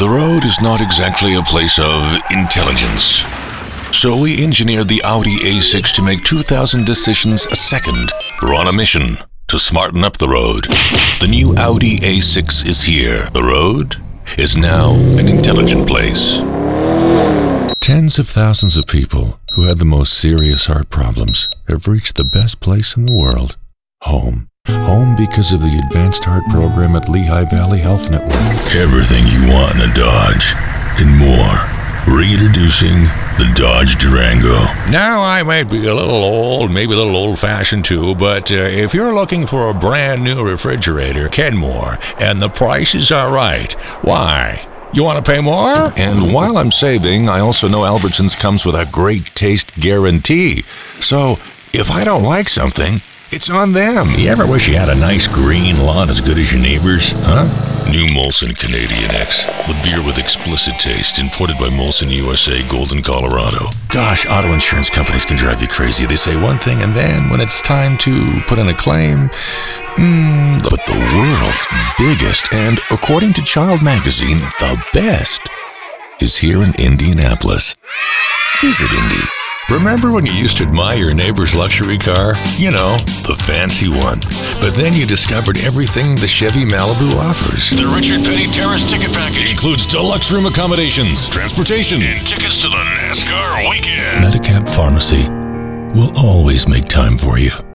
The road is not exactly a place of intelligence. So we engineered the Audi A6 to make 2,000 decisions a second. We're on a mission to smarten up the road. The new Audi A6 is here. The road is now an intelligent place. Tens of thousands of people who had the most serious heart problems have reached the best place in the world, home. Home because of the advanced heart program at Lehigh Valley Health Network. Everything you want in a Dodge and more. Reintroducing the Dodge Durango. Now, I might be a little old, maybe a little old-fashioned too, but if you're looking for a brand new refrigerator, Kenmore, and the prices are right, why? You want to pay more? And while I'm saving, I also know Albertsons comes with a great taste guarantee. So, if I don't like something, it's on them. You ever wish you had a nice green lawn as good as your neighbors? Huh? New Molson Canadian X. The beer with explicit taste. Imported by Molson USA, Golden, Colorado. Gosh, auto insurance companies can drive you crazy. They say one thing, and then when it's time to put in a claim, but the world's biggest, and according to Child Magazine, the best, is here in Indianapolis. Visit Indy. Remember when you used to admire your neighbor's luxury car? You know, the fancy one. But then you discovered everything the Chevy Malibu offers. The Richard Petty Terrace ticket package includes deluxe room accommodations, transportation, and tickets to the NASCAR weekend. Medicap Pharmacy will always make time for you.